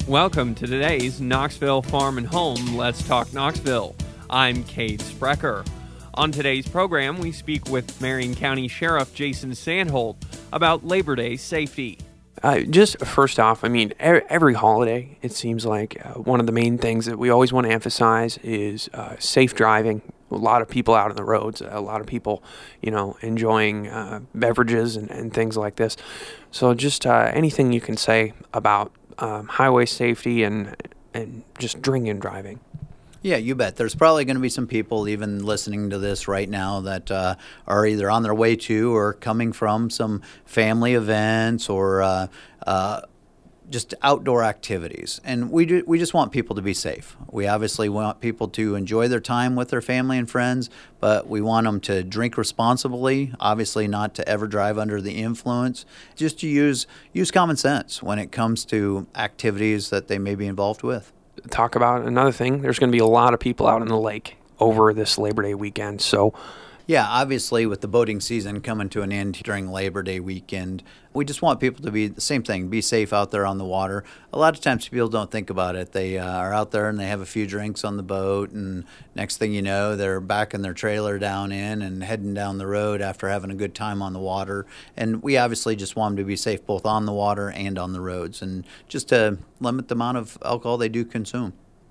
Welcome to today's Knoxville Farm and Home Let's Talk Knoxville. I'm Cade Sprecher. On today's program, we speak with Marion County Sheriff Jason Sandholt about Labor Day safety. Just first off, every holiday, it seems like one of the main things that we always want to emphasize is safe driving. A lot of people out on the roads, a lot of people, enjoying beverages and things like this. So just anything you can say about highway safety and just drinking and driving. Yeah, you bet. There's probably going to be some people even listening to this right now that are either on their way to or coming from some family events or just outdoor activities. And we just want people to be safe. We obviously want people to enjoy their time with their family and friends, but we want them to drink responsibly, obviously not to ever drive under the influence, just to use common sense when it comes to activities that they may be involved with. Talk about another thing. There's going to be a lot of people out on the lake over this Labor Day weekend. So, yeah, obviously with the boating season coming to an end during Labor Day weekend, we just want people to be the same thing, be safe out there on the water. A lot of times people don't think about it. They are out there and they have a few drinks on the boat, and next thing you know, they're back in their trailer down in and heading down the road after having a good time on the water. And we obviously just want them to be safe both on the water and on the roads, and just to limit the amount of alcohol they do consume.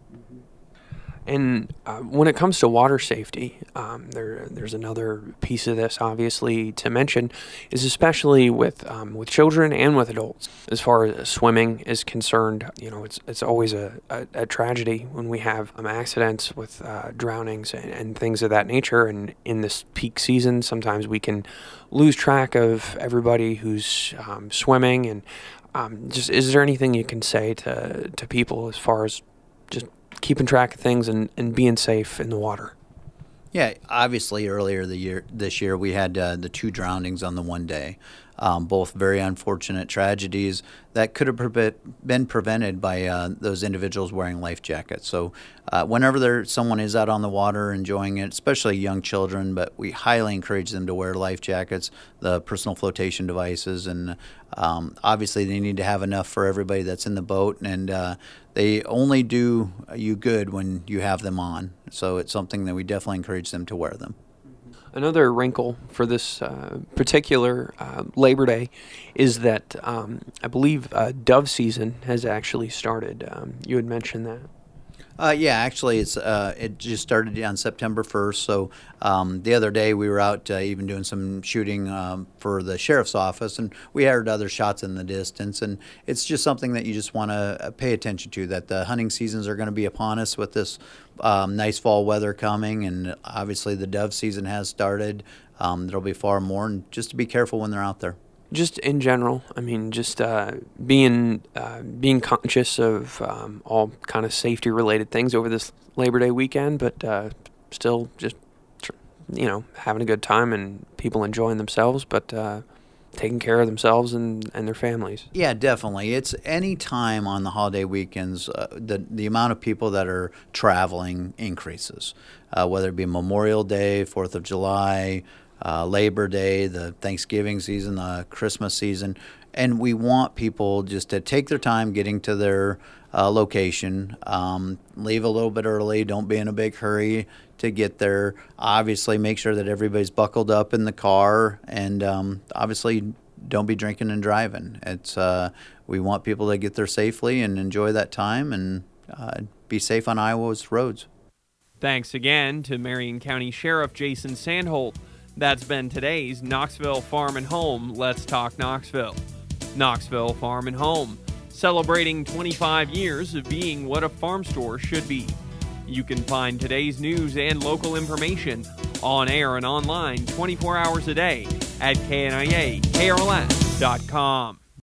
And when it comes to water safety, there's another piece of this, obviously, to mention, is especially with children and with adults. As far as swimming is concerned, it's always a tragedy when we have accidents with drownings and things of that nature. And in this peak season, sometimes we can lose track of everybody who's swimming. And just is there anything you can say to people as far as just keeping track of things and being safe in the water? Yeah, obviously earlier this year we had the two drownings on the one day, both very unfortunate tragedies that could have been prevented by those individuals wearing life jackets. So whenever someone is out on the water enjoying it, especially young children, but we highly encourage them to wear life jackets, the personal flotation devices, and obviously they need to have enough for everybody that's in the boat, and they only do you good when you have them on. So it's something that we definitely encourage them to wear them. Another wrinkle for this particular Labor Day is that I believe dove season has actually started. You had mentioned that. Yeah, actually, it just started on September 1st. So the other day we were out even doing some shooting for the sheriff's office, and we heard other shots in the distance. And it's just something that you just want to pay attention to, that the hunting seasons are going to be upon us with this nice fall weather coming. And obviously the dove season has started. There'll be far more, and just to be careful when they're out there. Just in general, just being conscious of all kind of safety-related things over this Labor Day weekend, but still just, having a good time and people enjoying themselves, but taking care of themselves and their families. Yeah, definitely. It's any time on the holiday weekends, the amount of people that are traveling increases, whether it be Memorial Day, 4th of July, Labor Day, the Thanksgiving season, the Christmas season, and we want people just to take their time getting to their location, leave a little bit early, don't be in a big hurry to get there. Obviously, make sure that everybody's buckled up in the car, and obviously don't be drinking and driving. We want people to get there safely and enjoy that time and be safe on Iowa's roads. Thanks again to Marion County Sheriff Jason Sandholt. That's been today's Knoxville Farm and Home Let's Talk Knoxville. Knoxville Farm and Home, celebrating 25 years of being what a farm store should be. You can find today's news and local information on air and online 24 hours a day at KNIA KRLS.com.